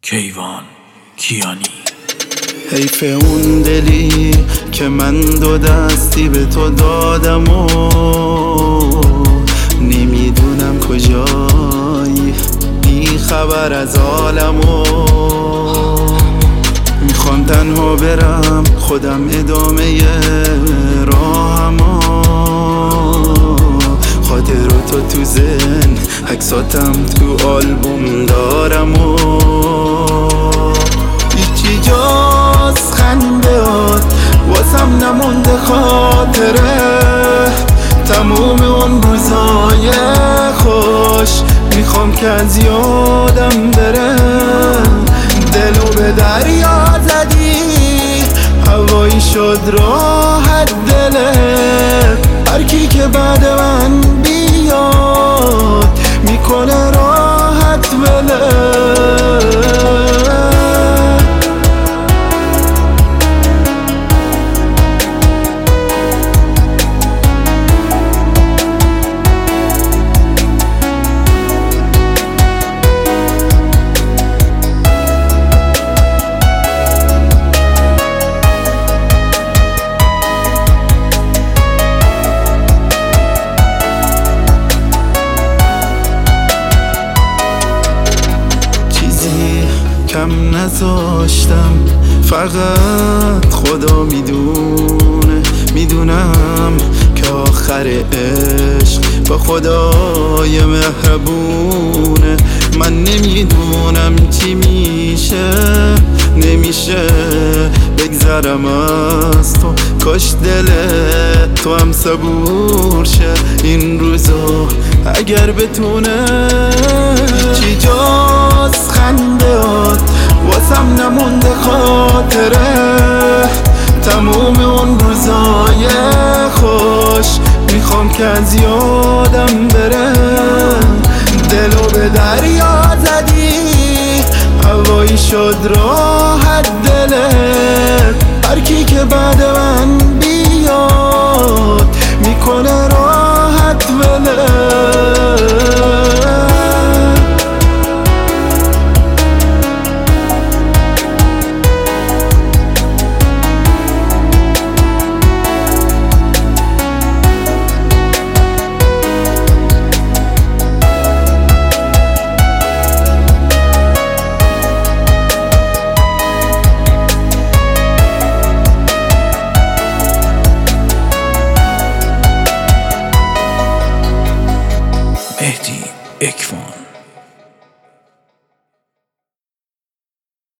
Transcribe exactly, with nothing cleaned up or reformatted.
کیوان کیانی. حیف اون دلی که من دو دستی به تو دادم و نمیدونم کجایی، بی خبر از عالم و میخوام تنها برم خودم ادامه راهم، خاطر تو تو ذهن عکساتم تو آلبوم دارم و هیچی جز خندهات واسم نمونده خاطره، تموم اون روزای خوش میخوام که از یادم بره. دلو به دریا زدی هوایی شد راحت دلت، هرکی که بعد من بیاد میکنه راحت بله. کم نذاشتم، فقط خدا میدونه، میدونم که آخر عشق با خدای مهربونه. من نمیدونم چی میشه، نمیشه بگذرم از تو، کاش دل تو هم صبور شه این روزا اگر بتونه. هیچی جز خندهات واسم نمونده خاطره، تموم اون روزای خوش میخوام که از یادم بره. دلو به دریا زدی هوایی شد را